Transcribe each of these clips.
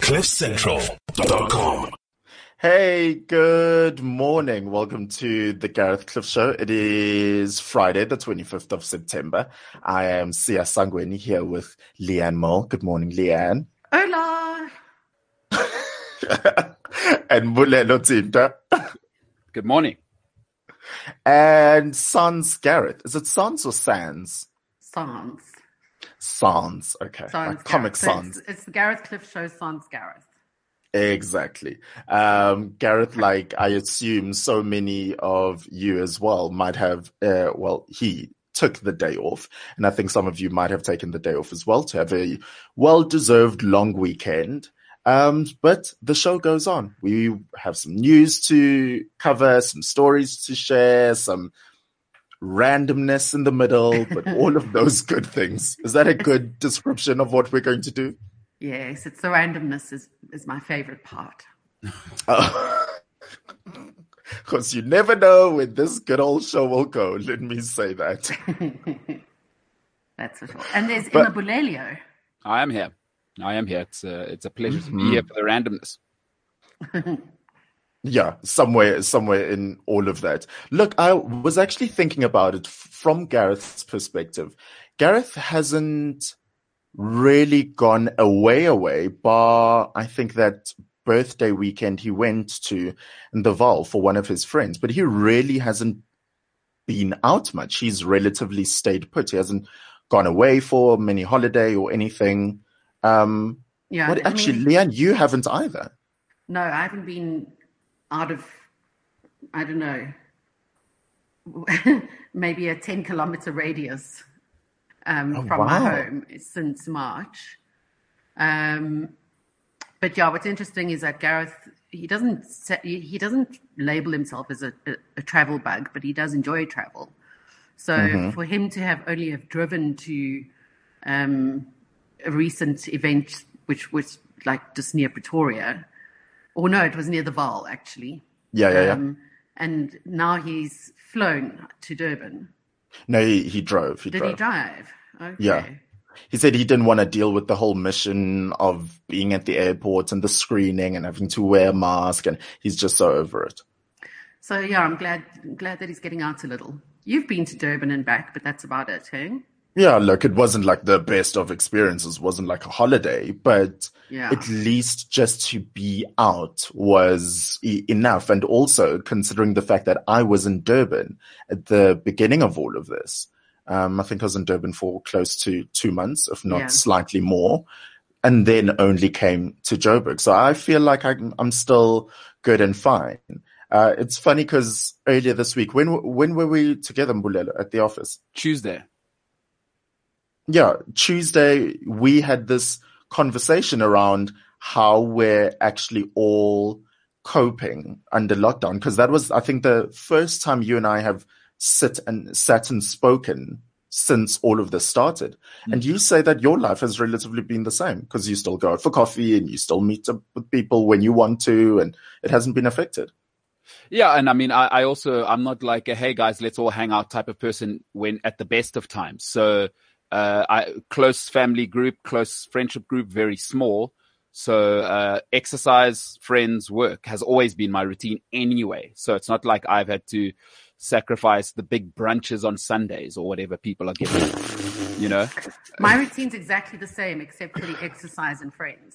CliffCentral.com. Hey, good morning. Welcome to the Gareth Cliff Show. It is Friday, the 25th of September. I am Sia Sangweni here with Leanne Mole. Good morning, Leanne. Hola. And Bulelo Tinta. Good morning. And Sans Gareth. Is it Sans or Sans? Sans. Sans, okay. Sans Like Comic Gareth. Sans. So it's the Gareth Cliff Show, Sans Gareth. Exactly. Gareth, like I assume so many of you as well might have, he took the day off. And I think some of you might have taken the day off as well to have a well-deserved long weekend. But the show goes on. We have some news to cover, some stories to share, some randomness in the middle, but all of those good things. Is that a good description of what we're going to do? Yes, it's the randomness is my favorite part. Because you never know where this good old show will go. Let me say that. That's for sure. And there's Emma Bulelio. I am here. It's a pleasure to be here for the randomness. Yeah, somewhere in all of that. Look, I was actually thinking about it from Gareth's perspective. Gareth hasn't really gone away, bar I think that birthday weekend he went to in the Vaal for one of his friends, but he really hasn't been out much. He's relatively stayed put. He hasn't gone away for many holiday or anything. Leanne, you haven't either. No, I haven't been out of, I don't know, maybe a 10-kilometer radius from my home since March. But yeah, what's interesting is that Gareth, he doesn't label himself as a travel bug, but he does enjoy travel. So for him to have driven to a recent event, which was like just near Pretoria, or no, it was near the Vaal actually. Yeah. And now he's flown to Durban. No, he drove. Did he drive? Okay. Yeah. He said he didn't want to deal with the whole mission of being at the airport and the screening and having to wear a mask, and he's just so over it. So yeah, I'm glad that he's getting out a little. You've been to Durban and back, but that's about it, hey? Yeah, look, it wasn't like the best of experiences, wasn't like a holiday, but at least just to be out was enough. And also considering the fact that I was in Durban at the beginning of all of this, I think I was in Durban for close to 2 months, if not slightly more, and then only came to Joburg. So I feel like I'm still good and fine. It's funny because earlier this week, when were we together, Mbulelo, at the office? Tuesday. Yeah, Tuesday, we had this conversation around how we're actually all coping under lockdown, because that was, I think, the first time you and I have sat and spoken since all of this started. And you say that your life has relatively been the same because you still go out for coffee and you still meet up with people when you want to, and it hasn't been affected. Yeah, and I mean, I'm not like a, hey guys, let's all hang out type of person when at the best of times. So close family group, close friendship group, very small. So exercise, friends, work has always been my routine anyway. So it's not like I've had to sacrifice the big brunches on Sundays or whatever people are giving, you know? My routine's exactly the same except for the exercise and friends.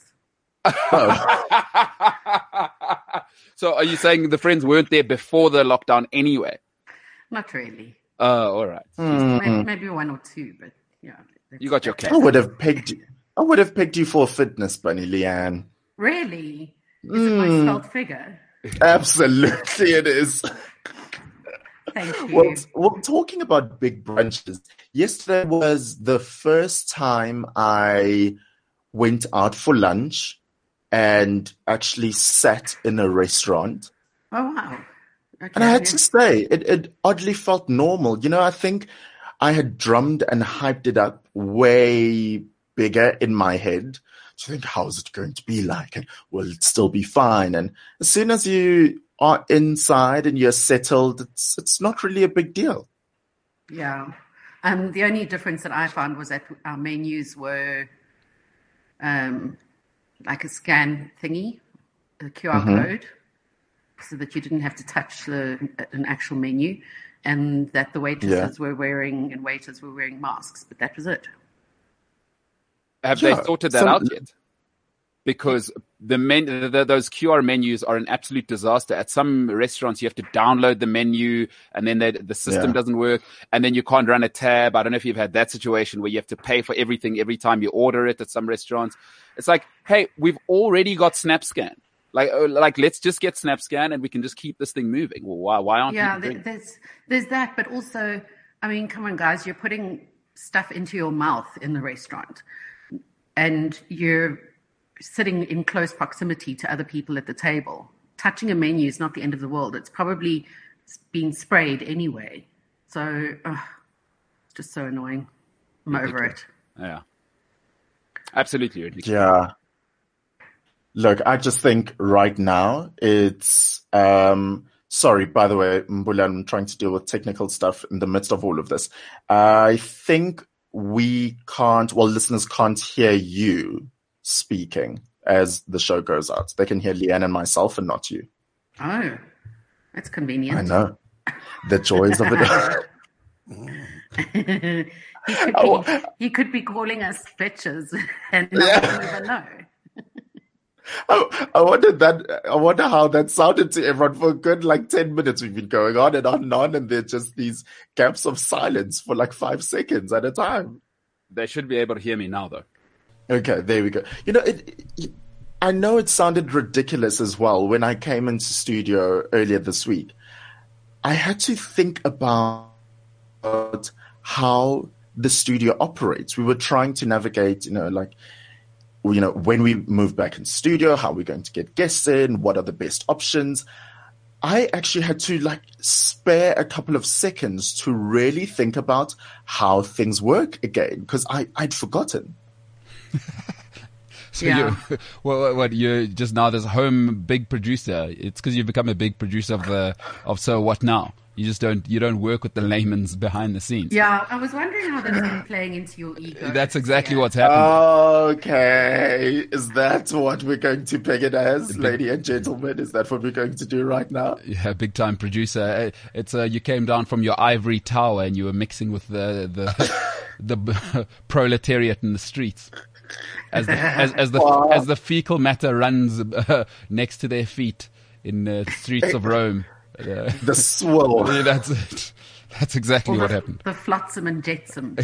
So are you saying the friends weren't there before the lockdown anyway? Not really. Oh, all right. Maybe one or two, but yeah. You got your cat. I would have pegged you for a fitness bunny, Leanne. Really? Is it my svelte figure? Absolutely it is. Thank you. Well, talking about big brunches, yesterday was the first time I went out for lunch and actually sat in a restaurant. Oh, wow. Okay. And I had to say, it oddly felt normal. You know, I think I had drummed and hyped it up way bigger in my head to think, how is it going to be like? And will it still be fine? And as soon as you are inside and you're settled, it's not really a big deal. Yeah. The only difference that I found was that our menus were like a scan thingy, a QR code, so that you didn't have to touch an actual menu, and that the waitresses were wearing and waiters were wearing masks, but that was it. Have they sorted that out yet? Because those QR menus are an absolute disaster. At some restaurants, you have to download the menu, and then the system doesn't work, and then you can't run a tab. I don't know if you've had that situation where you have to pay for everything every time you order it at some restaurants. It's like, hey, we've already got SnapScan. Like let's just get SnapScan and we can just keep this thing moving. Well, why aren't people doing it? There's that, but also, I mean, come on, guys, you're putting stuff into your mouth in the restaurant, and you're sitting in close proximity to other people at the table. Touching a menu is not the end of the world. It's probably been sprayed anyway. So it's just so annoying. I'm over it. Yeah. Absolutely ridiculous. Yeah. Look, I just think right now it's, sorry, by the way, Mbula, I'm trying to deal with technical stuff in the midst of all of this. I think listeners can't hear you speaking as the show goes out. They can hear Leanne and myself and not you. Oh, that's convenient. I know. The joys of it. He could be calling us bitches and not even know. I wonder how that sounded to everyone for a good 10 minutes. We've been going on and on and on, and there's just these gaps of silence for 5 seconds at a time. They should be able to hear me now, though. Okay, there we go. I know it sounded ridiculous as well when I came into studio earlier this week. I had to think about how the studio operates. We were trying to navigate, when we move back in studio, how we're going to get guests in, what are the best options. I actually had to spare a couple of seconds to really think about how things work again, because I'd forgotten. So you're just now this home big producer. It's because you've become a big producer of So What Now. You don't work with the layman's behind the scenes. Yeah, I was wondering how that's been playing into your ego. That's exactly what's happened. Okay. Is that what we're going to peg it as, ladies and gentlemen? Is that what we're going to do right now? Yeah, big time producer. It's you came down from your ivory tower and you were mixing with the proletariat in the streets. As the fecal matter runs next to their feet in the streets of Rome. The swill. Yeah, that's it. That's exactly what happened. The flotsam and jetsam.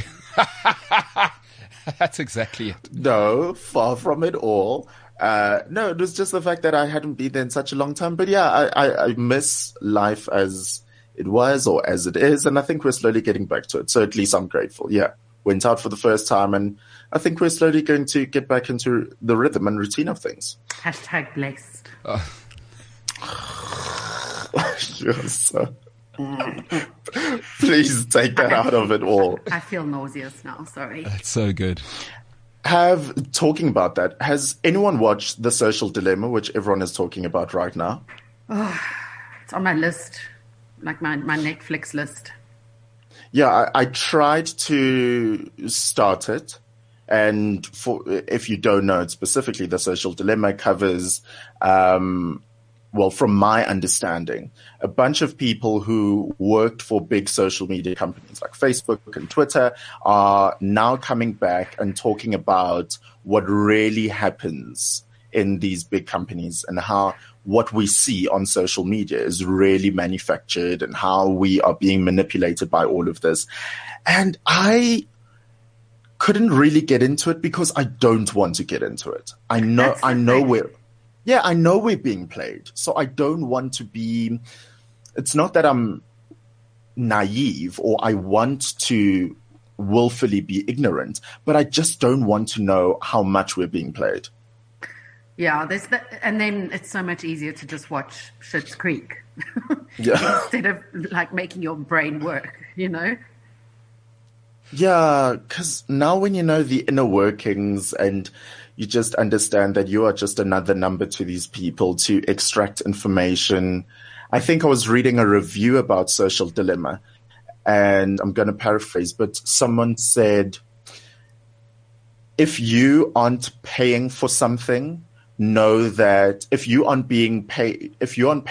That's exactly it. No, far from it all. No, it was just the fact that I hadn't been there in such a long time. But yeah, I miss life as it was or as it is. And I think we're slowly getting back to it. So at least I'm grateful. Yeah. Went out for the first time, and I think we're slowly going to get back into the rhythm and routine of things. # blessed. Please take that out of it all. I feel nauseous now, sorry. That's so good. Talking about that, has anyone watched The Social Dilemma, which everyone is talking about right now? Oh, it's on my list, like my Netflix list. Yeah, I tried to start it. And if you don't know it specifically, The Social Dilemma covers, from my understanding, a bunch of people who worked for big social media companies like Facebook and Twitter are now coming back and talking about what really happens in these big companies and how what we see on social media is really manufactured and how we are being manipulated by all of this. And I couldn't really get into it because I don't want to get into it. I know we're being played. So I don't want to be, it's not that I'm naive or I want to willfully be ignorant, but I just don't want to know how much we're being played. Yeah, and then it's so much easier to just watch Schitt's Creek instead of making your brain work, Yeah, because now when you know the inner workings and you just understand that you are just another number to these people to extract information. I think I was reading a review about Social Dilemma, and I'm going to paraphrase, but someone said, if you aren't paying for something, know that if you aren't being paid, do you want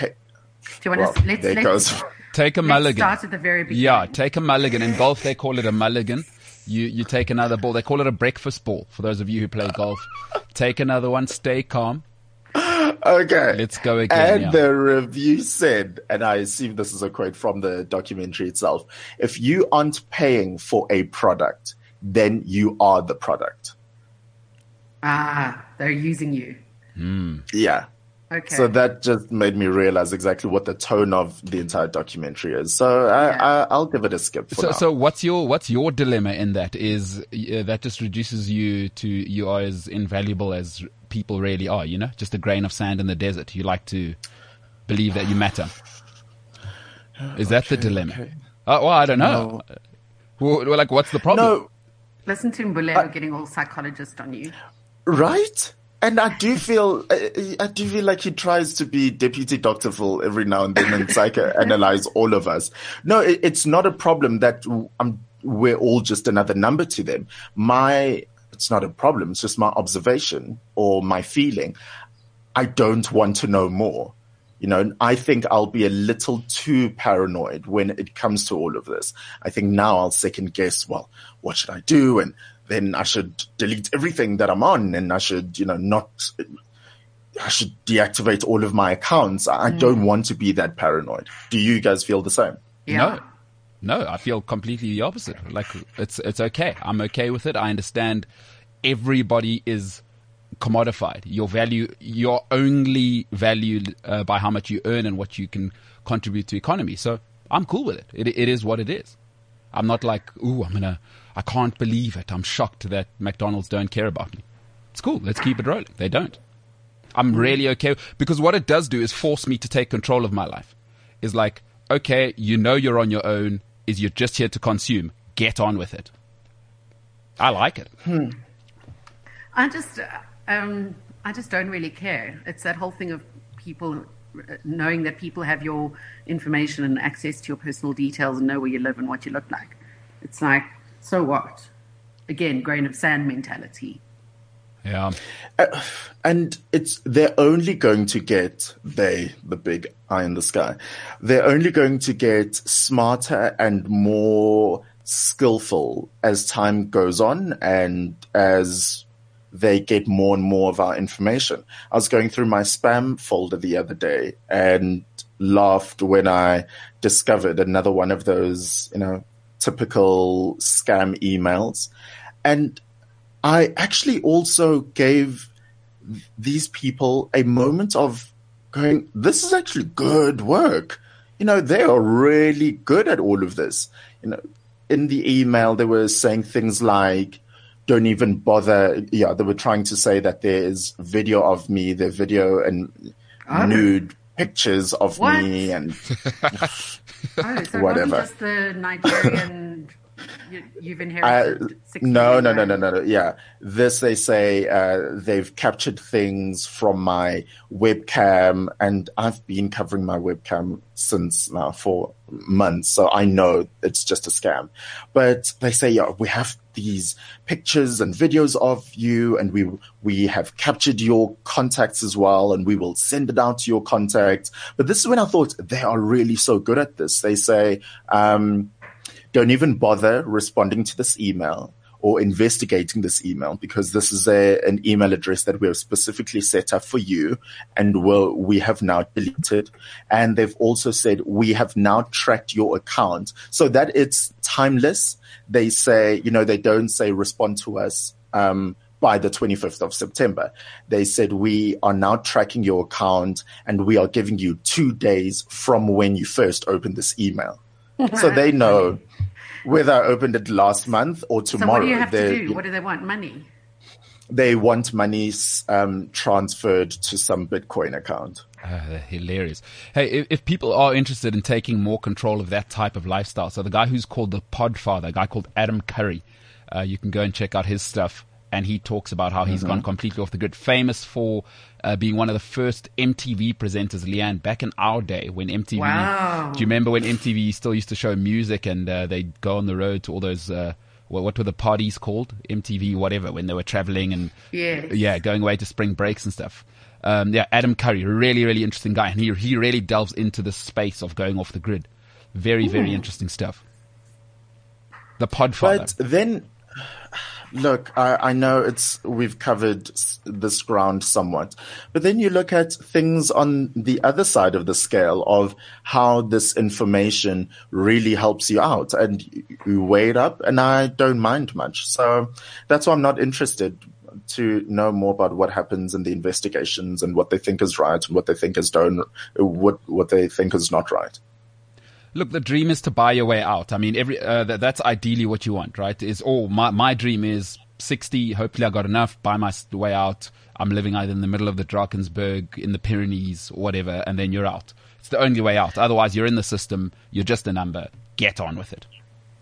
take a mulligan. Start at the very beginning. Yeah, take a mulligan. In golf, they call it a mulligan. You take another ball. They call it a breakfast ball. For those of you who play golf, take another one. Stay calm. Okay. Let's go again. And the review said, and I assume this is a quote from the documentary itself, if you aren't paying for a product, then you are the product. They're using you. Yeah. Okay. So that just made me realize exactly what the tone of the entire documentary is. So I'll give it a skip for now. So what's your dilemma in that? Is that just reduces you to you are as invaluable as people really are, you know? Just a grain of sand in the desert. You like to believe that you matter. Is that the dilemma? Okay. Well, I don't know. No. Well, like, what's the problem? No. Listen to Mbulelo getting all psychologist on you. Right? And I do feel like he tries to be Deputy Dr. Phil every now and then and psychoanalyze all of us. No, it's not a problem that we're all just another number to them. It's not a problem. It's just my observation or my feeling. I don't want to know more. You know, I think I'll be a little too paranoid when it comes to all of this. I think now I'll second guess, well, what should I do? And then I should delete everything that I'm on, and I should, I should deactivate all of my accounts. I don't want to be that paranoid. Do you guys feel the same? Yeah. No, I feel completely the opposite. Like, it's okay. I'm okay with it. I understand everybody is commodified. You're only valued by how much you earn and what you can contribute to the economy. So I'm cool with it. It is what it is. I'm not like, I can't believe it. I'm shocked that McDonald's don't care about me. It's cool. Let's keep it rolling. They don't. I'm really okay, because what it does do is force me to take control of my life. It's like, okay, you're on your own. You're just here to consume. Get on with it. I like it. I just don't really care. It's that whole thing of people knowing that people have your information and access to your personal details and know where you live and what you look like. It's like, so what? Again, grain of sand mentality. Yeah. And they're only going to get, the big eye in the sky, they're only going to get smarter and more skillful as time goes on and as they get more and more of our information. I was going through my spam folder the other day and laughed when I discovered another one of those, typical scam emails. And I actually also gave these people a moment of going, this is actually good work. They are really good at all of this. In the email, they were saying things like, don't even bother. Yeah, they were trying to say that there's video of me, their video and nude pictures of me and so whatever. Just the Nigerian you've inherited. No. Yeah, this they say they've captured things from my webcam, and I've been covering my webcam since now for months, so I know it's just a scam. But they say, yeah, we have these pictures and videos of you, and we have captured your contacts as well, and we will send it out to your contacts. But this is when I thought they are really so good at this. They say, don't even bother responding to this email or investigating this email, because this is an email address that we have specifically set up for you, and we have now deleted. And they've also said we have now tracked your account so that it's timeless. They say, they don't say respond to us by the 25th of September. They said we are now tracking your account and we are giving you 2 days from when you first opened this email. So they know whether I opened it last month or tomorrow. So what do you have to do? What do they want? Money? They want money transferred to some Bitcoin account. Hilarious. Hey, if people are interested in taking more control of that type of lifestyle, so the guy who's called the Podfather, a guy called Adam Curry, you can go and check out his stuff. And he talks about how he's gone completely off the grid, famous for being one of the first MTV presenters, Leanne, back in our day when MTV. Wow. Do you remember when MTV still used to show music and they'd go on the road to all those, what were the parties called? MTV, whatever, when they were traveling and going away to spring breaks and stuff. Adam Curry, really, really interesting guy. And he really delves into the space of going off the grid. Very, very interesting stuff. The Podfather. But then, look, I know we've covered this ground somewhat, but then you look at things on the other side of the scale of how this information really helps you out, and you weigh it up, and I don't mind much. So that's why I'm not interested to know more about what happens in the investigations and what they think is right and what they think is what they think is not right. Look, the dream is to buy your way out. I mean, that's ideally what you want, right? My dream is 60. Hopefully I got enough, buy my way out. I'm living either in the middle of the Drakensberg, in the Pyrenees, or whatever, and then you're out. It's the only way out. Otherwise, you're in the system. You're just a number. Get on with it.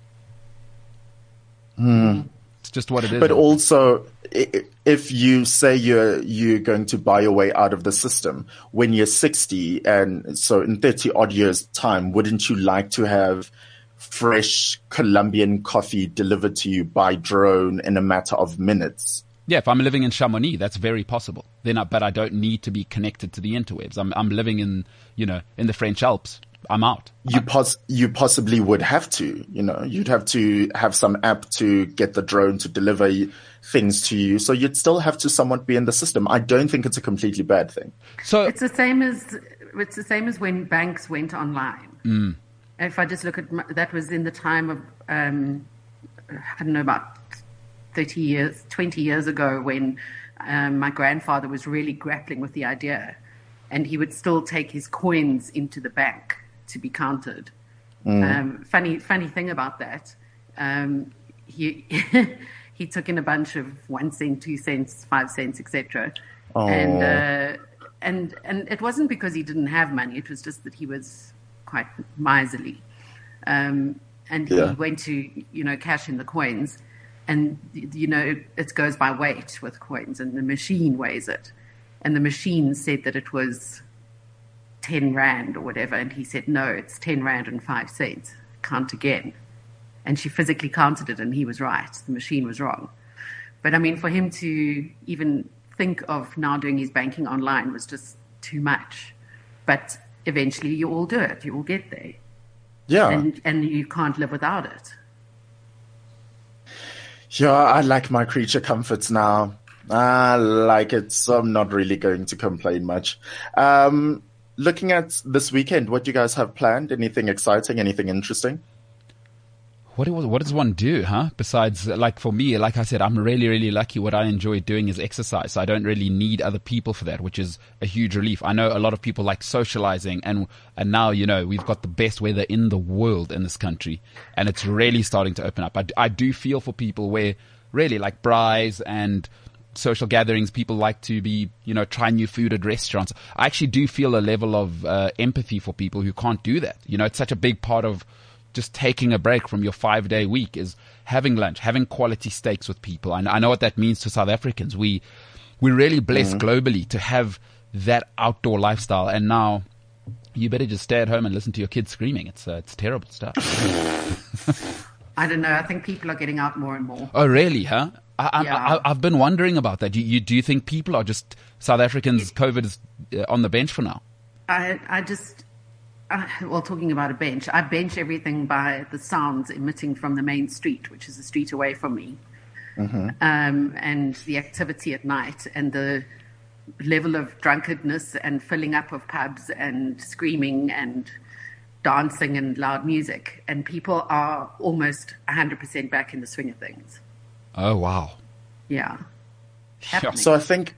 It's just what it is. But also, if you say you're going to buy your way out of the system when you're 60, and so in 30 odd years time, wouldn't you like to have fresh Colombian coffee delivered to you by drone in a matter of minutes? Yeah, if I'm living in Chamonix, that's very possible. But I don't need to be connected to the interwebs. I'm living in the French Alps. I'm out. You possibly would have to, you'd have to have some app to get the drone to deliver things to you. So you'd still have to somewhat be in the system. I don't think it's a completely bad thing. So it's the same as when banks went online. If I just look at that was in the time of, I don't know, about 20 years ago when my grandfather was really grappling with the idea, and he would still take his coins into the bank to be counted. Funny thing about that, he he took in a bunch of 1 cent, 2 cents, 5 cents, etc. And it wasn't because he didn't have money; it was just that he was quite miserly, and he went to cash in the coins, and it goes by weight with coins, and the machine weighs it, and the machine said that it was 10 rand or whatever, and he said, no, it's 10 rand and 5 cents. Count again. And she physically counted it, and he was right. The machine was wrong. But I mean, for him to even think of now doing his banking online was just too much. But eventually you all do it. You all get there. Yeah. And you can't live without it. Yeah, I like my creature comforts now. I like it, so I'm not really going to complain much. Looking at this weekend, what do you guys have planned? Anything exciting? Anything interesting? What does one do, huh? Besides, like for me, like I said, I'm really, really lucky. What I enjoy doing is exercise. So I don't really need other people for that, which is a huge relief. I know a lot of people like socializing, and now, we've got the best weather in the world in this country, and it's really starting to open up. I do feel for people where really like braais and social gatherings, people like to be, try new food at restaurants. I actually do feel a level of empathy for people who can't do that. It's such a big part of just taking a break from your 5-day week is having lunch, having quality steaks with people. I know what that means to South Africans. We're really blessed globally to have that outdoor lifestyle. And now you better just stay at home and listen to your kids screaming. It's terrible stuff. I don't know. I think people are getting out more and more. Oh, really, huh? I've been wondering about that. Do you think people are just South Africans? COVID is on the bench for now. Talking about a bench, I bench everything by the sounds emitting from the main street, which is a street away from me, and the activity at night and the level of drunkenness and filling up of pubs and screaming and dancing and loud music. And people are almost 100% back in the swing of things. Oh, wow. Yeah. So I think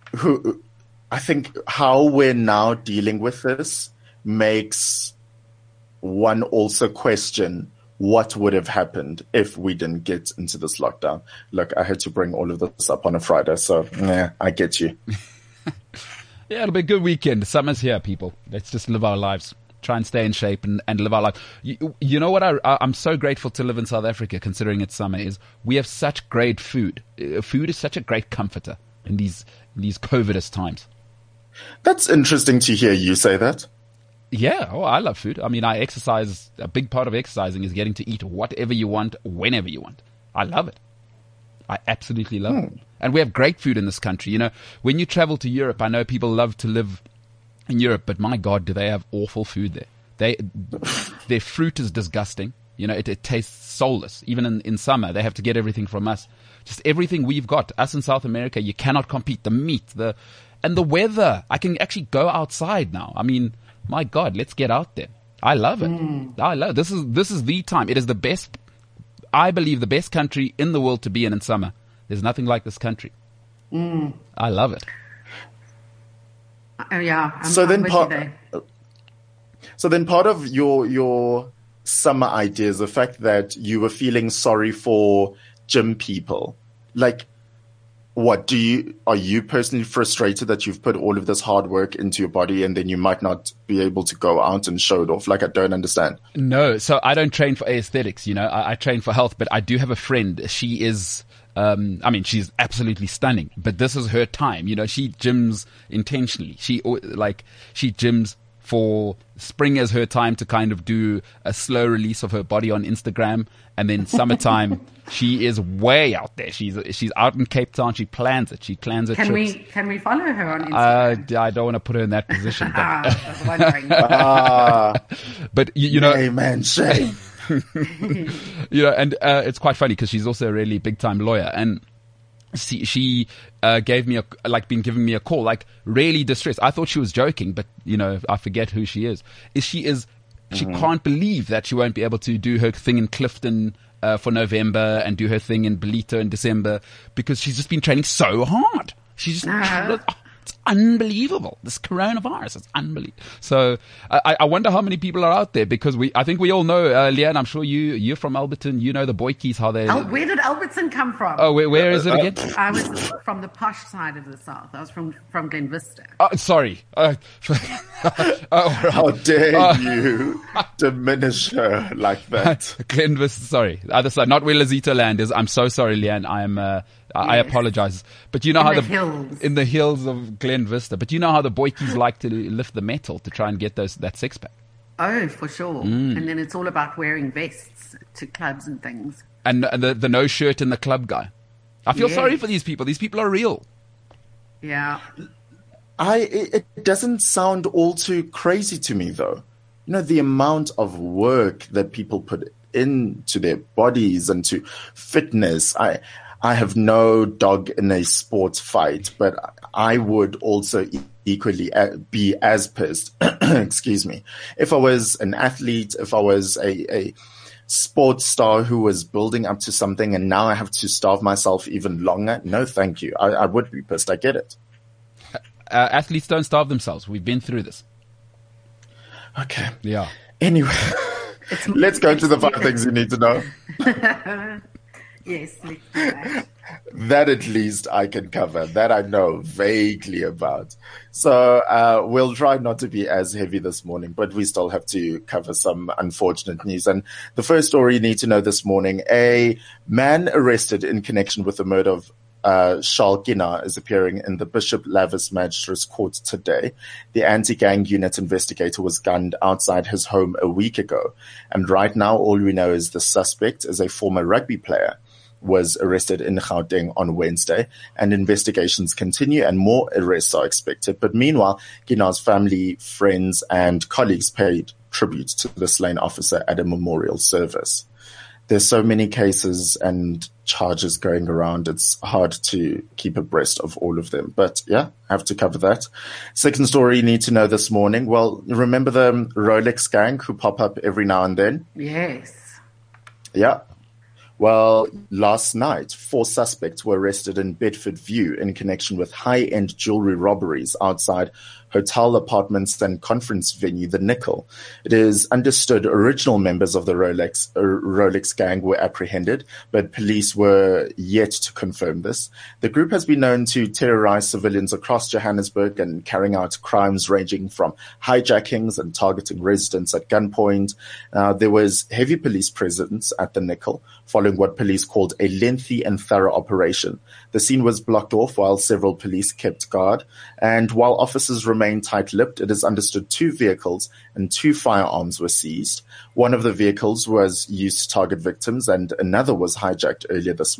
how we're now dealing with this makes one also question what would have happened if we didn't get into this lockdown. Look, I had to bring all of this up on a Friday, so I get you. Yeah, it'll be a good weekend. Summer's here, people. Let's just live our lives. Try and stay in shape and live our life. You know what I'm so grateful to live in South Africa, considering it's summer, is we have such great food. Food is such a great comforter in these COVIDous times. That's interesting to hear you say that. Yeah, I love food. I mean, I exercise. A big part of exercising is getting to eat whatever you want, whenever you want. I love it. I absolutely love it. And we have great food in this country. You know, when you travel to Europe, I know people love to live in Europe, but my God, do they have awful food there. Their fruit is disgusting. You know, it tastes soulless. Even in summer, they have to get everything from us. Just everything we've got. Us in South America, you cannot compete. The meat, and the weather. I can actually go outside now. I mean, my God, let's get out there. I love it. I love it. This is the time. It is the best, I believe, the best country in the world to be in summer. There's nothing like this country. I love it. Yeah. So then part of your summer idea is the fact that you were feeling sorry for gym people. Like, what are you personally frustrated that you've put all of this hard work into your body and then you might not be able to go out and show it off? Like, I don't understand. No, so I don't train for aesthetics, you know, I train for health, but I do have a friend. She is, she's absolutely stunning, but this is her time. You know, she gyms intentionally. She gyms for spring as her time to kind of do a slow release of her body on Instagram. And then summertime, she is way out there. She's out in Cape Town. She plans it. She plans her trips. Can we follow her on Instagram? I don't want to put her in that position. But, I was wondering. But you know, amen, shame. You know, and it's quite funny because she's also a really big time lawyer, and she gave me been giving me a call, like really distressed. I thought she was joking, but you know, I forget who she is. She can't believe that she won't be able to do her thing in Clifton for November and do her thing in Belito in December because she's just been training so hard. She's just it's unbelievable. This coronavirus is unbelievable. So I wonder how many people are out there, because I think we all know, Leanne, I'm sure you're from Alberton. You know the Boykies, how they... Where did Alberton come from? Oh, where is it again? I was from the posh side of the south. I was from Glen Vista. Sorry. How dare you diminish her like that? Glen Vista, sorry. The other side, not where Lazito land is. I'm so sorry, Leanne. I apologize. But you know in the hills of Glen Vista. But you know how the Boykies like to lift the metal to try and get that six pack. Oh, for sure. And then it's all about wearing vests to clubs and things. And the no shirt in the club guy. I feel sorry for these people. These people are real. Yeah. It doesn't sound all too crazy to me, though. You know, the amount of work that people put into their bodies and to fitness. I have no dog in a sports fight, but I would also equally be as pissed, excuse me, if I was an athlete, if I was a sports star who was building up to something and now I have to starve myself even longer. No, thank you. I would be pissed. I get it. Athletes don't starve themselves. We've been through this. Okay. Yeah. Anyway, let's go to the 5 things you need to know. Yes, let's do that. That at least I can cover. That I know vaguely about. So we'll try not to be as heavy this morning, but we still have to cover some unfortunate news. And the first story you need to know this morning, a man arrested in connection with the murder of Charles Ginard is appearing in the Bishop Lavis Magistrates Court today. The anti-gang unit investigator was gunned outside his home a week ago. And right now, all we know is the suspect is a former rugby player, was arrested in Gauteng on Wednesday, and investigations continue and more arrests are expected. But meanwhile, Ginard's family, friends and colleagues paid tribute to the slain officer at a memorial service. There's so many cases and charges going around. It's hard to keep abreast of all of them. But yeah, I have to cover that. Second story you need to know this morning. Well, remember the Rolex gang who pop up every now and then? Yes. Yeah. Well, last night, 4 suspects were arrested in Bedford View in connection with high-end jewelry robberies outside hotel apartments and conference venue, the Nickel. It is understood original members of the Rolex gang were apprehended, but police were yet to confirm this. The group has been known to terrorize civilians across Johannesburg and carrying out crimes ranging from hijackings and targeting residents at gunpoint. There was heavy police presence at the Nickel following what police called a lengthy and thorough operation. The scene was blocked off while several police kept guard, and while officers remained tight-lipped, it is understood 2 vehicles and 2 firearms were seized. One of the vehicles was used to target victims and another was hijacked earlier this month.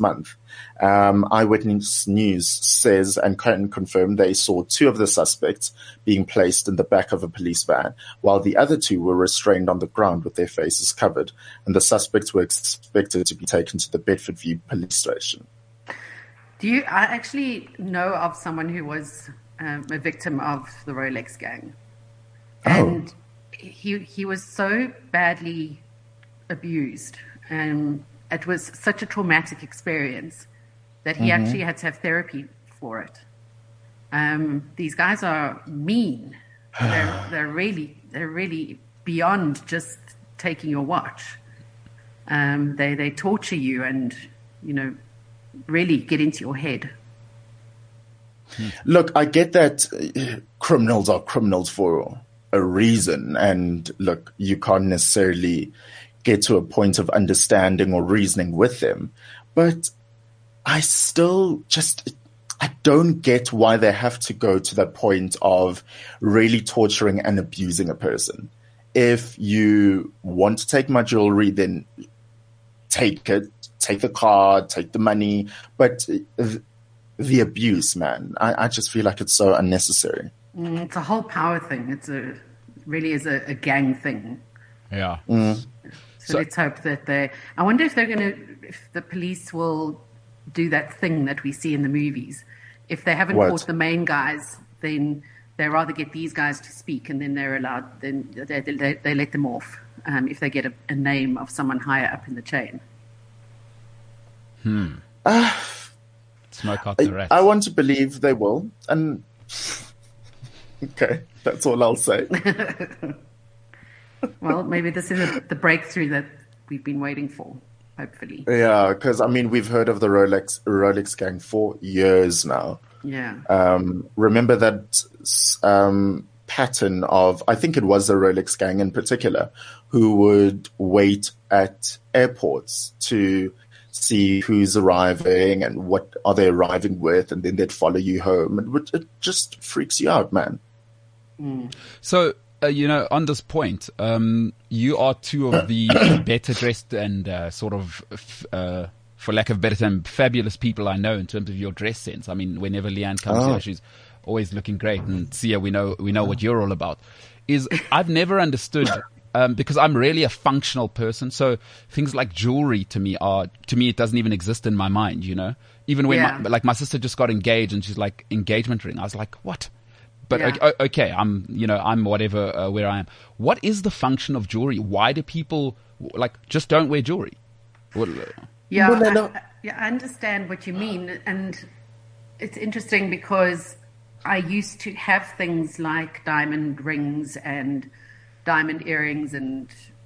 Eyewitness News says and can confirm they saw 2 of the suspects being placed in the back of a police van, while the other 2 were restrained on the ground with their faces covered, and the suspects were expected to be taken to the Bedford View police station. I actually know of someone who was a victim of the Rolex gang. And he was so badly abused. It was such a traumatic experience that he actually had to have therapy for it. These guys are mean. They're really beyond just taking your watch. They torture you and, really get into your head. Look, I get that criminals are criminals for a reason, and look, you can't necessarily get to a point of understanding or reasoning with them, but I don't get why they have to go to that point of really torturing and abusing a person. If you want to take my jewelry, then take it, take the car, take the money, but the abuse, man, I just feel like it's so unnecessary. It's a whole power thing. Really is a gang thing. Yeah. So let's hope that I wonder if if the police will do that thing that we see in the movies. If they haven't caught the main guys, then they rather get these guys to speak, and then they're allowed. Then they let them off if they get a name of someone higher up in the chain. Smoke out the rats. I want to believe they will, and okay, that's all I'll say. Well, maybe this is the breakthrough that we've been waiting for, hopefully. Yeah, because, we've heard of the Rolex gang for years now. Yeah. Remember that pattern of, I think it was the Rolex gang in particular, who would wait at airports to see who's arriving and what are they arriving with, and then they'd follow you home. And it just freaks you out, man. So... on this point, you are 2 of the better dressed and sort of, for lack of a better term, fabulous people I know in terms of your dress sense. I mean, whenever Leanne comes here, she's always looking great, and Sia, we know what you're all about. I've never understood, because I'm really a functional person, so things like jewelry to me, it doesn't even exist in my mind, Even when my sister just got engaged and she's like, engagement ring. I was like, what? But okay, I'm whatever where I am. What is the function of jewelry? Why do people just don't wear jewelry? I understand what you mean, and it's interesting because I used to have things like diamond rings and diamond earrings and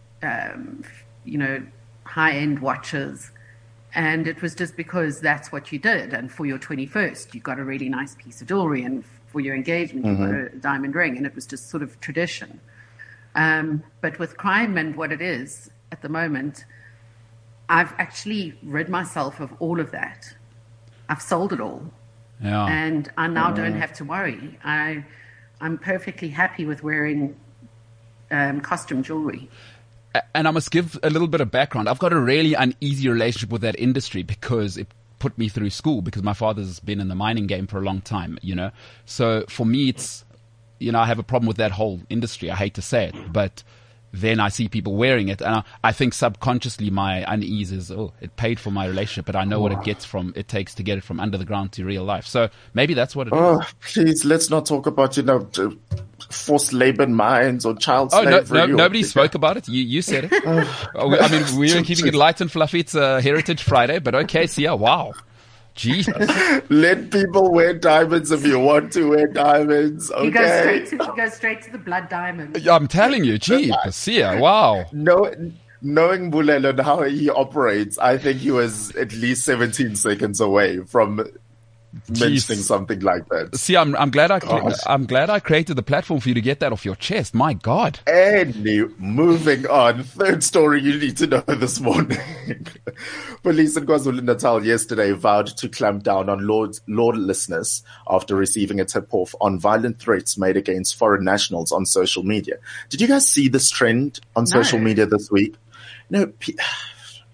high-end watches, and it was just because that's what you did. And for your 21st, you got a really nice piece of jewelry, and for your engagement, you got a diamond ring, and it was just sort of tradition. But with crime and what it is at the moment, I've actually rid myself of all of that. I've sold it all. Yeah. And I now don't have to worry. I'm perfectly happy with wearing costume jewelry. And I must give a little bit of background. I've got a really uneasy relationship with that industry because it put me through school, because my father's been in the mining game for a long time, So for me, it's, I have a problem with that whole industry. I hate to say it, but then I see people wearing it, and I think subconsciously my unease is, it paid for my relationship, but I know what it takes to get it from under the ground to real life. So maybe that's what it is. Please, let's not talk about, forced labor in mines or child slavery. Nobody spoke about it. You said it. We were keeping it light and fluffy. It's Heritage Friday, but okay, Sia, wow. Jesus. Let people wear diamonds if you want to wear diamonds. Okay. You go straight to the blood diamond. I'm telling you, Sia, wow. Knowing Bulelo and how he operates, I think he was at least 17 seconds away from mentioning something like that. See, I'm glad I created the platform for you to get that off your chest. My God. Moving on. Third story you need to know this morning. Police in KwaZulu-Natal yesterday vowed to clamp down on lawlessness after receiving a tip-off on violent threats made against foreign nationals on social media. Did you guys see this trend on social media this week? No,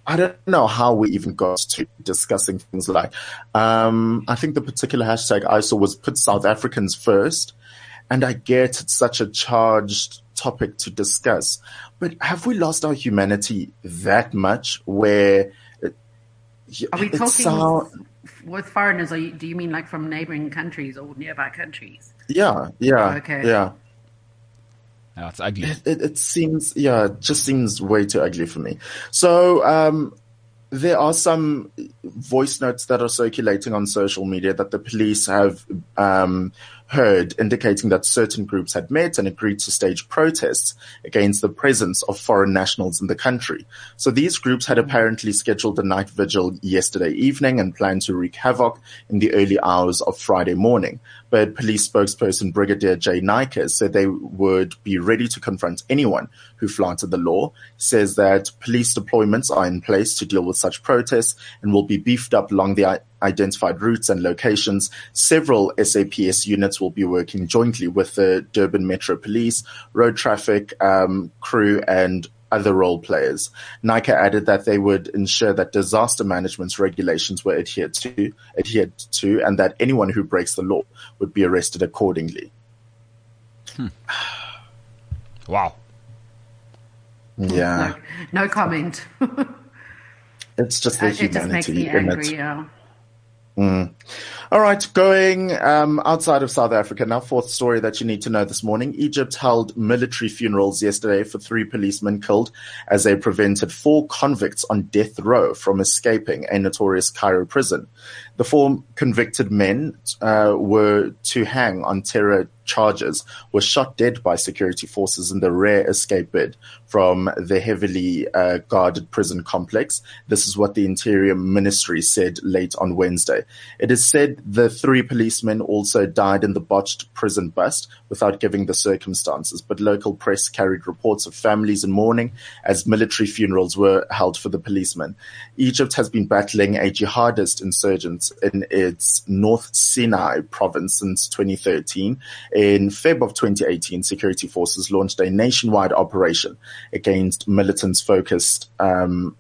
I don't know how we even got to discussing things like, I think the particular hashtag I saw was put South Africans first. And I get it's such a charged topic to discuss, but have we lost our humanity that much where are we talking with foreigners? Do you mean like from neighboring countries or nearby countries? Yeah. Okay. Yeah. No, it's ugly. It seems, it just seems way too ugly for me. So, there are some voice notes that are circulating on social media that the police have heard, indicating that certain groups had met and agreed to stage protests against the presence of foreign nationals in the country. So these groups had apparently scheduled a night vigil yesterday evening and planned to wreak havoc in the early hours of Friday morning. But police spokesperson Brigadier Jay Naicker said they would be ready to confront anyone who flouted the law. He says that police deployments are in place to deal with such protests and will be beefed up along the identified routes and locations. Several SAPS units will be working jointly with the Durban Metro Police, road traffic crew, and other role players. Naicker added that they would ensure that disaster management regulations were adhered to, and that anyone who breaks the law would be arrested accordingly. Wow. Yeah. No comment. It's just the humanity. It just makes me angry, yeah. All right, going outside of South Africa now, fourth story that you need to know this morning. Egypt held military funerals yesterday for 3 policemen killed as they prevented 4 convicts on death row from escaping a notorious Cairo prison. The 4 convicted men were to hang on terror charges, were shot dead by security forces in the rare escape bid from the heavily guarded prison complex. This is what the Interior Ministry said late on Wednesday. It is said the 3 policemen also died in the botched prison bust without giving the circumstances, but local press carried reports of families in mourning as military funerals were held for the policemen. Egypt has been battling a jihadist insurgent in its North Sinai province since 2013. In Feb of 2018, security forces launched a nationwide operation against militants focused on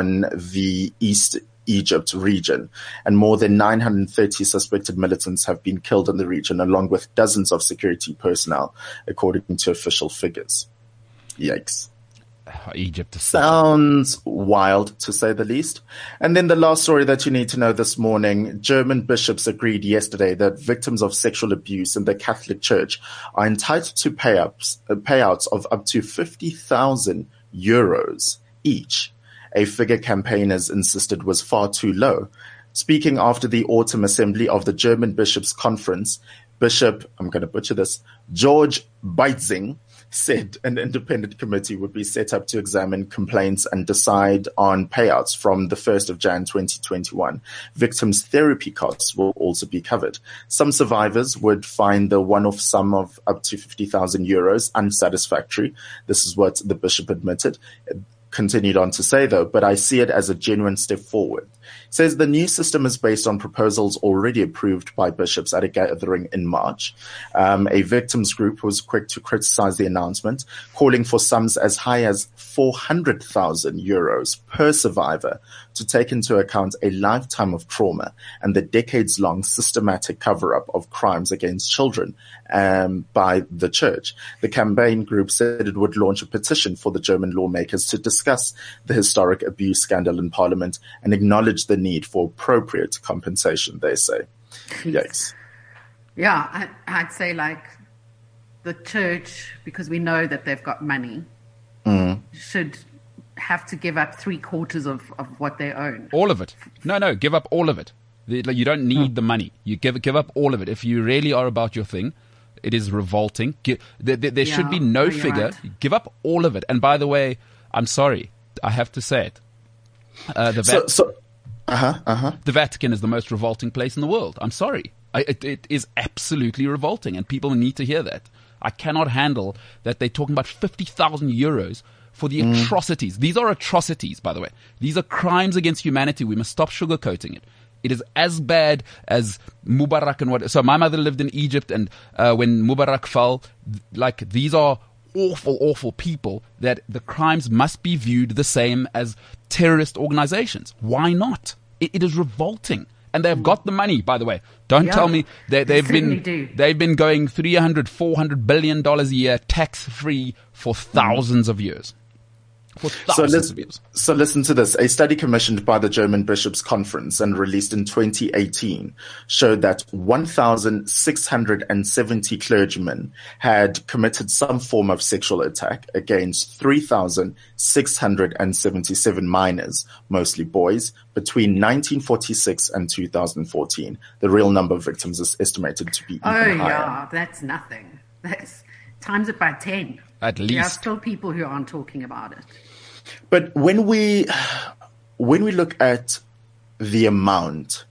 the East Egypt region, and more than 930 suspected militants have been killed in the region, along with dozens of security personnel, according to official figures. Yikes. Egypt sounds wild, to say the least. And then the last story that you need to know this morning: German bishops agreed yesterday that victims of sexual abuse in the Catholic Church are entitled to payouts of up to 50,000 euros each, a figure campaigners insisted was far too low. Speaking after the autumn assembly of the German Bishops' Conference, Bishop, I'm going to butcher this, George Beitzing, said an independent committee would be set up to examine complaints and decide on payouts from the 1st of Jan 2021. Victims' therapy costs will also be covered. Some survivors would find the one-off sum of up to 50,000 euros unsatisfactory. This is what the bishop admitted. Continued on to say, though, but I see it as a genuine step forward. Says the new system is based on proposals already approved by bishops at a gathering in March. A victims group was quick to criticize the announcement, calling for sums as high as 400,000 euros per survivor to take into account a lifetime of trauma and the decades-long systematic cover-up of crimes against children by the church. The campaign group said it would launch a petition for the German lawmakers to discuss the historic abuse scandal in Parliament and acknowledge the need for appropriate compensation, they say. Yikes. Yeah, I'd say like the church, because we know that they've got money, should have to give up 3/4 of what they own. All of it. No, give up all of it. You don't need the money. You give up all of it. If you really are about your thing, it is revolting. There should be no figure. Right. Give up all of it. And by the way, I'm sorry, I have to say it. The Vatican is the most revolting place in the world. I'm sorry. It is absolutely revolting, and people need to hear that. I cannot handle that they're talking about 50,000 euros for the atrocities. These are atrocities, by the way. These are crimes against humanity. We must stop sugarcoating it. It is as bad as Mubarak and what. So my mother lived in Egypt, and when Mubarak fell, like these are awful, awful people that the crimes must be viewed the same as terrorist organizations. Why not? It is revolting. And they've got the money, by the way. Don't tell me they've been going $300, $400 billion a year tax-free for thousands of years. So listen to this. A study commissioned by the German Bishops' Conference and released in 2018 showed that 1,670 clergymen had committed some form of sexual attack against 3,677 minors, mostly boys, between 1946 and 2014. The real number of victims is estimated to be even higher. Yeah, that's nothing. That's times it by 10. At least. There are still people who aren't talking about it. But when we look at the amount,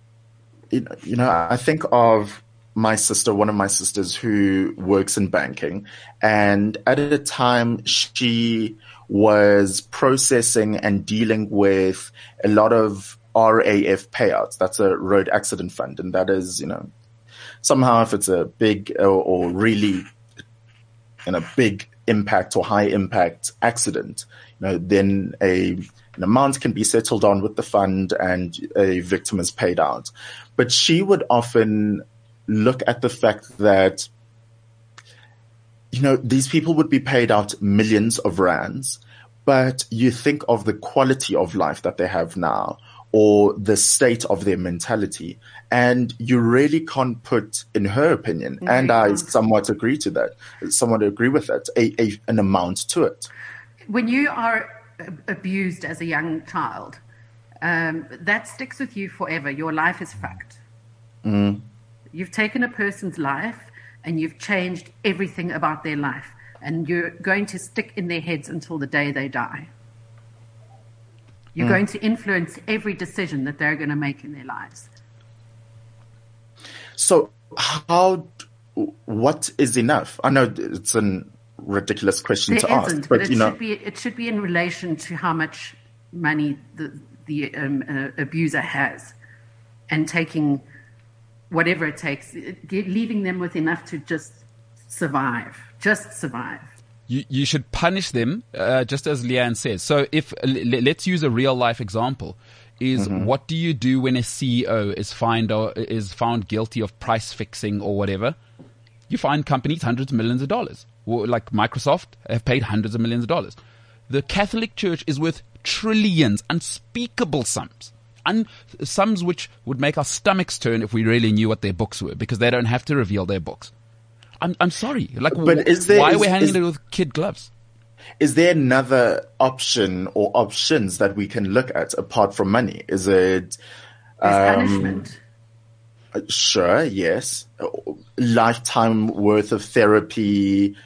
I think of my sister, one of my sisters who works in banking, and at a time she was processing and dealing with a lot of RAF payouts. That's a road accident fund. And that is, somehow if it's a big or really big impact or high impact accident, then an amount can be settled on with the fund and a victim is paid out. But she would often look at the fact that, these people would be paid out millions of rands, but you think of the quality of life that they have now or the state of their mentality, and you really can't put, in her opinion, and I somewhat agree with that, an amount to it. When you are abused as a young child, that sticks with you forever. Your life is fucked. Mm. You've taken a person's life and you've changed everything about their life, and you're going to stick in their heads until the day they die. You're going to influence every decision that they're going to make in their lives. So what is enough? I know it's an ridiculous question to ask, but it should be in relation to how much money the abuser has, and taking whatever it takes, leaving them with enough to just survive. You should punish them, just as Leanne says. So let's use a real life example. What do you do when a CEO is found guilty of price fixing or whatever? You find companies hundreds of millions of dollars. Like Microsoft have paid hundreds of millions of dollars. The Catholic Church is worth trillions, unspeakable sums. Sums which would make our stomachs turn if we really knew what their books were, because they don't have to reveal their books. I'm sorry. Why are we hanging it with kid gloves? Is there another option or options that we can look at apart from money? Is it punishment? Sure, yes. Lifetime worth of therapy,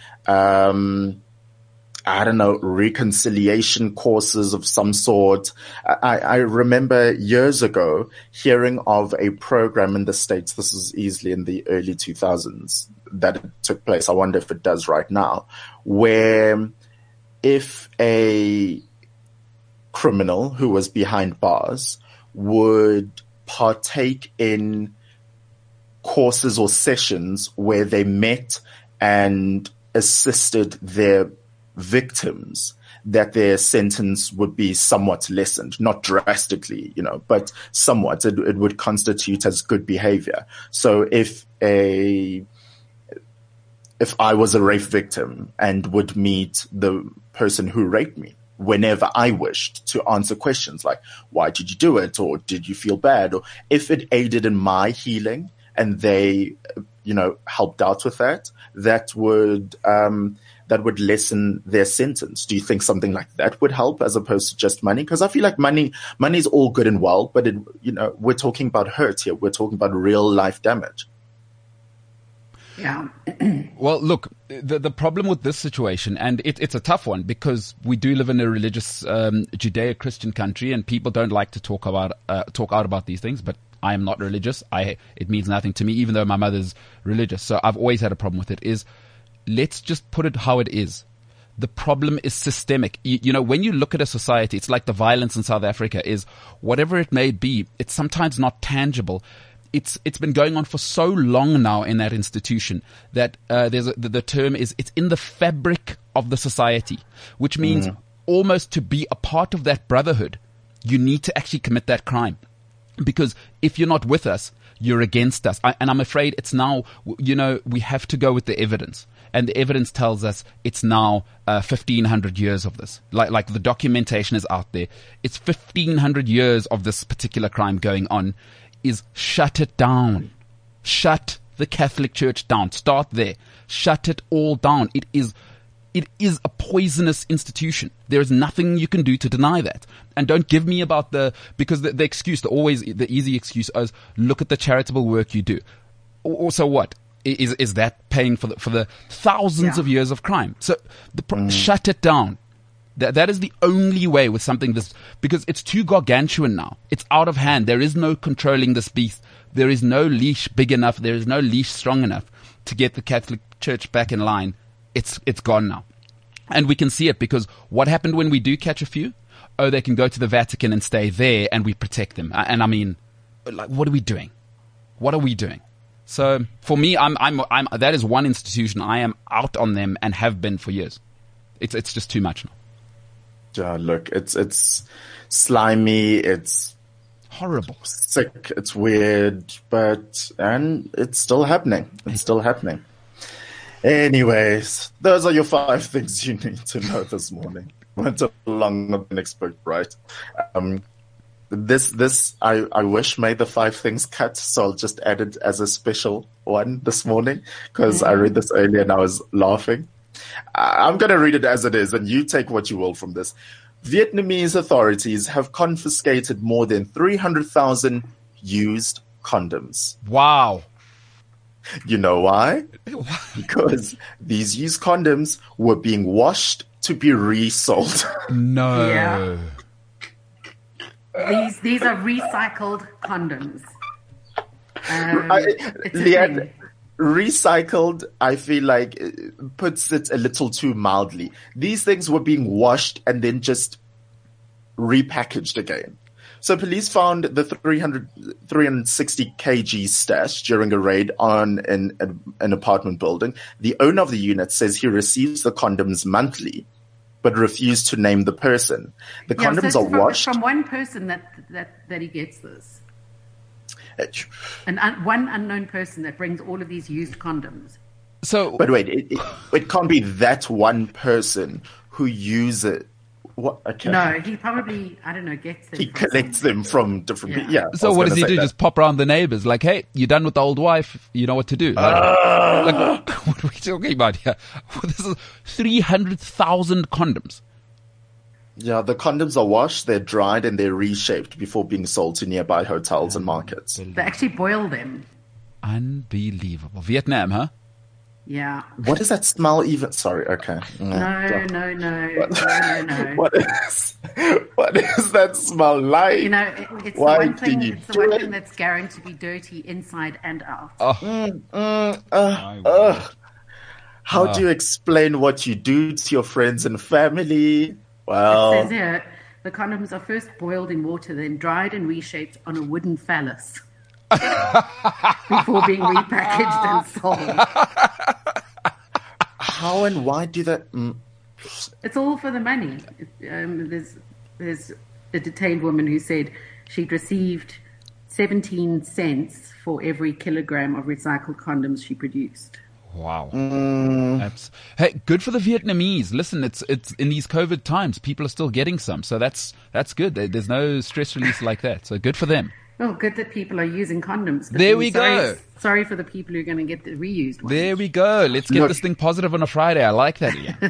reconciliation courses of some sort. I remember years ago hearing of a program in the States, this is easily in the early 2000s, that it took place. I wonder if it does right now, where if a criminal who was behind bars would partake in courses or sessions where they met and assisted their victims, that their sentence would be somewhat lessened, not drastically, but somewhat. It would constitute as good behavior. So if I was a rape victim and would meet the person who raped me whenever I wished to answer questions like, why did you do it? Or did you feel bad? Or if it aided in my healing and they, helped out with that, that would lessen their sentence. Do you think something like that would help as opposed to just money? Because I feel like money is all good and well, but we're talking about hurt here. We're talking about real life damage. Yeah. Well, look, the problem with this situation, and it's a tough one because we do live in a religious Judeo-Christian country, and people don't like to talk out about these things. But I am not religious. It means nothing to me, even though my mother's religious. So I've always had a problem with it. Let's just put it how it is. The problem is systemic. When you look at a society, it's like the violence in South Africa is whatever it may be. It's sometimes not tangible. it's been going on for so long now in that institution that the term is it's in the fabric of the society, which means almost to be a part of that brotherhood, you need to actually commit that crime. Because if you're not with us, you're against us. And I'm afraid it's now, we have to go with the evidence. And the evidence tells us it's now 1,500 years of this. Like the documentation is out there. It's 1,500 years of this particular crime going on. Is shut it down. Shut the Catholic Church down. Start there. Shut it all down. It is a poisonous institution. There is nothing you can do to deny that. And don't give me about because the excuse, the easy excuse is, look at the charitable work you do. Also what? Is that paying for the thousands of years of crime? So shut it down. That is the only way with something this, because it's too gargantuan now. It's out of hand. There is no controlling this beast. There is no leash big enough. There is no leash strong enough to get the Catholic Church back in line. It's gone now. And we can see it because what happened when we do catch a few? Oh, they can go to the Vatican and stay there and we protect them. And I mean, like, what are we doing? What are we doing? So for me, I'm that is one institution I am out on them and have been for years. It's just too much now. Yeah, look, it's slimy, it's horrible, sick, it's weird, and it's still happening. It's still happening. Anyways, those are your 5 things you need to know this morning. Went along than expected, right? This I wish made the 5 things cut, so I'll just add it as a special one this morning because I read this earlier and I was laughing. I'm going to read it as it is, and you take what you will from this. Vietnamese authorities have confiscated more than 300,000 used condoms. Wow. You know why? Because these used condoms were being washed to be resold. No. Yeah. These are recycled condoms. Leanne, recycled, I feel like, puts it a little too mildly. These things were being washed and then just repackaged again. So police found the 360 kg stash during a raid on an apartment building. The owner of the unit says he receives the condoms monthly, but refused to name the person. The condoms are washed. From one person that he gets this. One unknown person that brings all of these used condoms. So, but wait, it can't be that one person who uses it. What? Okay. No, he probably, I don't know, gets them. He collects them from different people. Yeah. So what does he do? Just pop around the neighbors like, hey, you done with the old wife? You know what to do. Like, what are we talking about here? This is 300,000 condoms. Yeah, the condoms are washed, they're dried, and they're reshaped before being sold to nearby hotels and markets. They actually boil them. Unbelievable. Vietnam, huh? Yeah. What does that smell even? Sorry, okay. No. What is that smell like? You know, it's the one thing that's guaranteed to be dirty inside and out. How do you explain what you do to your friends and family? Well, it says here, the condoms are first boiled in water, then dried and reshaped on a wooden phallus before being repackaged and sold. How and why do that? It's all for the money. There's a detained woman who said she'd received 17 cents for every kilogram of recycled condoms she produced. Wow. Hey, good for the Vietnamese. Listen, it's in these COVID times, people are still getting some. So that's good. There's no stress release like that. So good for them. Well, good that people are using condoms. There we go. Sorry for the people who are going to get the reused ones. There we go. Let's get this thing positive on a Friday. I like that, Ian.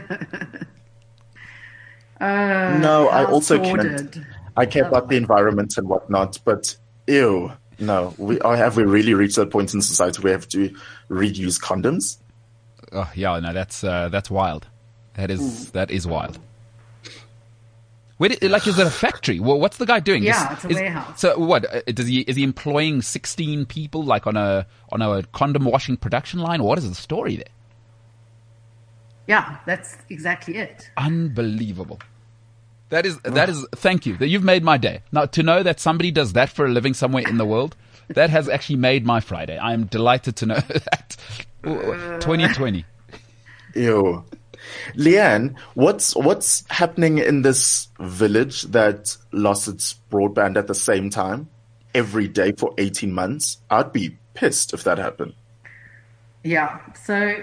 I also I care about the environment and whatnot, but ew. No, have we really reached that point in society where we have to reuse condoms? Oh yeah, no, that's wild. That is wild. Wait, is it a factory? Well, what's the guy doing? Yeah, it's a warehouse. So what? Is he employing 16 people like on a condom washing production line? Or what is the story there? Yeah, that's exactly it. Unbelievable. That is. Thank you. You've made my day. Now to know that somebody does that for a living somewhere in the world That has actually made my Friday. I am delighted to know that. 2020. Ew. Leanne, what's happening in this village that lost its broadband at the same time every day for 18 months? I'd be pissed if that happened. Yeah. So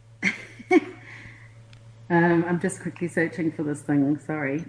I'm just quickly searching for this thing. Sorry.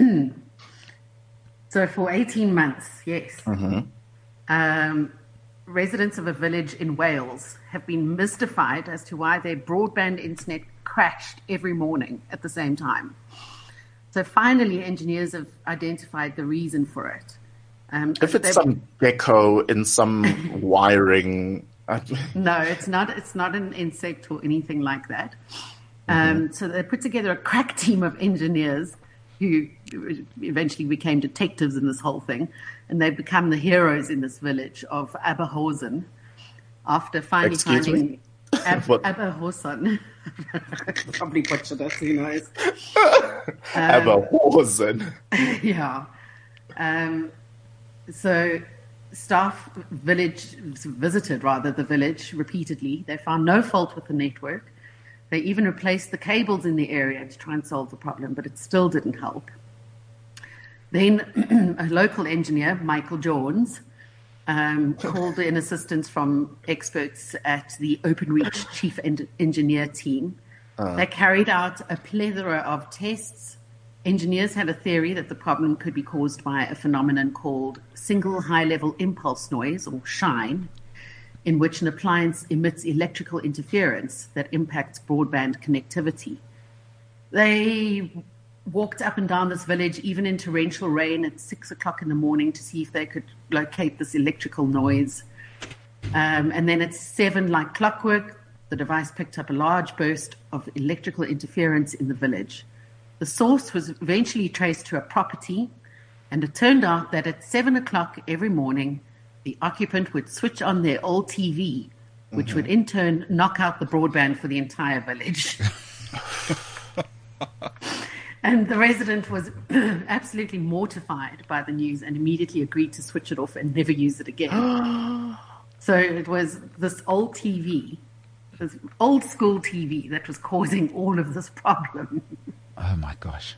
So for 18 months, yes. Mm-hmm. Residents of a village in Wales have been mystified as to why their broadband internet crashed every morning at the same time. So finally, engineers have identified the reason for it. If it's some gecko in some wiring. No, it's not. It's not an insect or anything like that. So they put together a crack team of engineers who eventually became detectives in this whole thing, and they've become the heroes in this village of Aberhausen after finally finding Aberhausen. Probably butchered us, who knows? Aberhausen. Yeah. So staff visited the village repeatedly. They found no fault with the network. They even replaced the cables in the area to try and solve the problem, but it still didn't help. Then a local engineer, Michael Jones, called in assistance from experts at the Openreach chief engineer team. They carried out a plethora of tests. Engineers had a theory that the problem could be caused by a phenomenon called single high-level impulse noise, or SHINE, in which an appliance emits electrical interference that impacts broadband connectivity. They walked up and down this village, even in torrential rain at 6 o'clock in the morning, to see if they could locate this electrical noise. And then at 7, like clockwork, the device picked up a large burst of electrical interference in the village. The source was eventually traced to a property, and it turned out that at 7 o'clock every morning, the occupant would switch on their old TV, which would in turn knock out the broadband for the entire village. And the resident was absolutely mortified by the news and immediately agreed to switch it off and never use it again. So it was this old TV, this old school TV, that was causing all of this problem. Oh my gosh.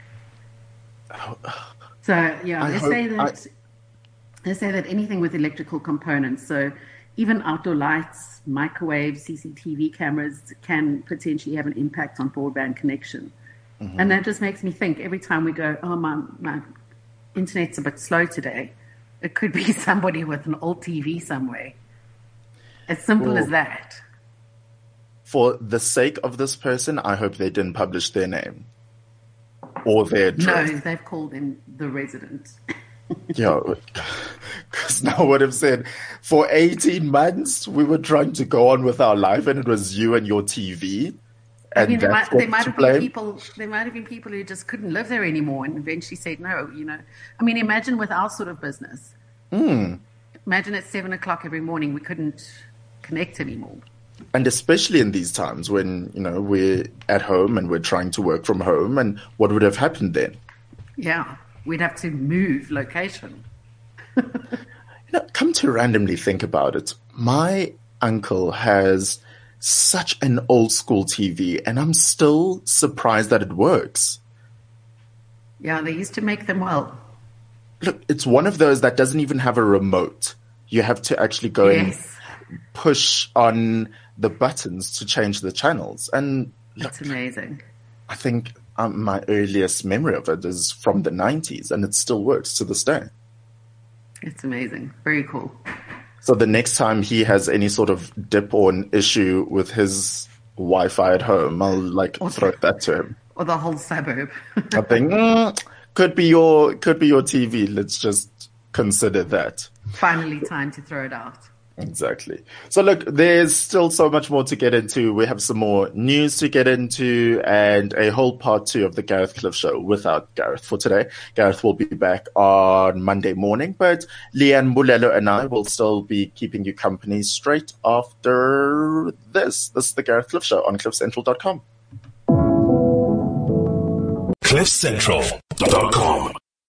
So yeah, they say that anything with electrical components, so even outdoor lights, microwaves, CCTV cameras, can potentially have an impact on broadband connection. And that just makes me think every time we go, oh, my internet's a bit slow today, it could be somebody with an old TV somewhere. As simple as that. For the sake of this person, I hope they didn't publish their name or their address. No, they've called in the resident. Yeah, because now would have said, for 18 months, we were trying to go on with our life, and it was you and your TV. I mean, there might have been people who just couldn't live there anymore and eventually said no, I mean, imagine with our sort of business. Imagine at 7 o'clock every morning we couldn't connect anymore. And especially in these times when, we're at home and we're trying to work from home, and what would have happened then? Yeah, we'd have to move location. Come to randomly think about it. My uncle has such an old school TV, and I'm still surprised that it works. Yeah, they used to make them well. Look, it's one of those that doesn't even have a remote. You have to actually go and push on the buttons to change the channels. And that's amazing. I think my earliest memory of it is from the 90s, and it still works to this day. It's amazing. Very cool. So the next time he has any sort of dip or an issue with his Wi-Fi at home, I'll throw that to him. Or the whole suburb. I think could be your TV. Let's just consider that. Finally, time to throw it out. Exactly. So look, there's still so much more to get into. We have some more news to get into and a whole part 2 of the Gareth Cliff Show without Gareth for today. Gareth will be back on Monday morning, but Leanne Mulelo and I will still be keeping you company straight after this. This is the Gareth Cliff Show on CliffCentral.com. CliffCentral.com